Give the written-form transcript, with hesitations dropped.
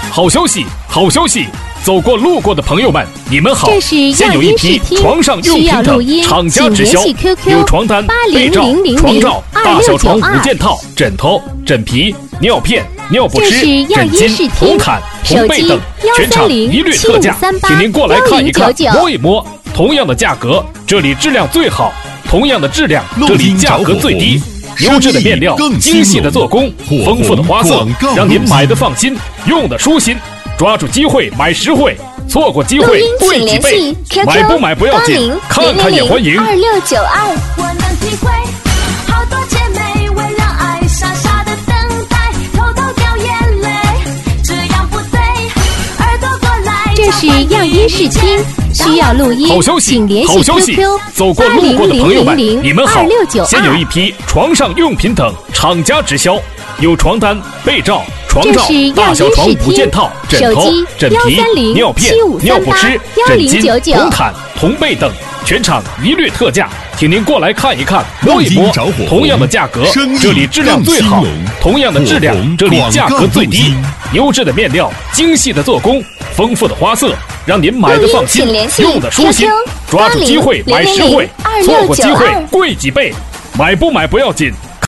好消息，好消息！走过路过的朋友们，你们好！现有一批床上用品等厂家直销，有床单、被罩、床罩、大小床5件套、枕头、枕皮、尿片、尿不湿、枕巾、红毯、红被等，全场一律特价，请您过来看一看、摸一摸。同样的价格，这里质量最好；同样的质量，这里价格最低。优质的面料，精细的做工，丰富的花色，让您买的放心，用的舒心。抓住机会买实惠，错过机会贵几倍。买不买不要紧，看看也欢迎。 2692，我能体会，好多姐妹为了爱傻傻的等待，偷偷掉眼泪，这样不对，耳朵过来。 这是样音视听，需要录音， 好消息， 请联系 QQ 走过路过的朋友们，你们好！现有一批床上用品等厂家直销，有床单、被罩、床罩、大小床5件套、枕头、枕皮、尿片、尿不湿、枕巾、红毯、红被等，全场一律特价，请您过来看一看、摸一摸。同样的价格，这里质量最好；同样的质量，这里价格最低。优质的面料，精细的做工，丰富的花色，让您买的放心，用的舒心。抓住机会买实惠，错过机会贵几倍。买不买不要紧，